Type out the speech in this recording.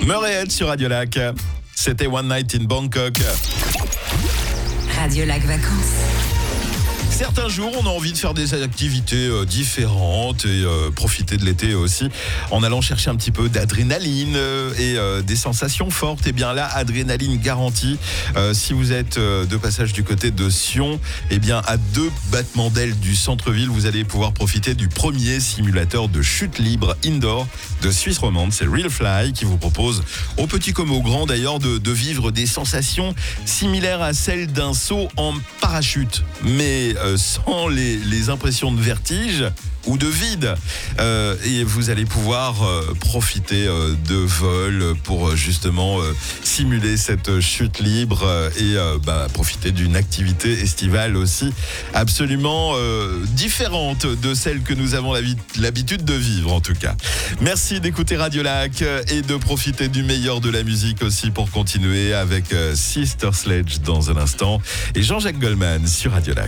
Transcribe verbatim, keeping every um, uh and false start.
Murray sur Radio Lac. C'était One Night in Bangkok. Radio Lac Vacances. Certains jours, on a envie de faire des activités euh, différentes et euh, profiter de l'été aussi en allant chercher un petit peu d'adrénaline euh, et euh, des sensations fortes. Et bien là, adrénaline garantie. Euh, si vous êtes euh, de passage du côté de Sion, et bien à deux battements d'ailes du centre-ville, vous allez pouvoir profiter du premier simulateur de chute libre indoor de Suisse romande. C'est Real Fly qui vous propose, aux petits comme aux grands d'ailleurs, de, de vivre des sensations similaires à celles d'un saut en parachute, mais euh, sans les, les impressions de vertige ou de vide. Euh, et vous allez pouvoir euh, profiter euh, de vol pour euh, justement euh, simuler cette chute libre euh, et euh, bah, profiter d'une activité estivale aussi absolument euh, différente de celle que nous avons l'habitude de vivre en tout cas. Merci d'écouter Radio Lac et de profiter du meilleur de la musique aussi pour continuer avec euh, Sister Sledge dans un instant et Jean-Jacques Goldman sur Radio Lac.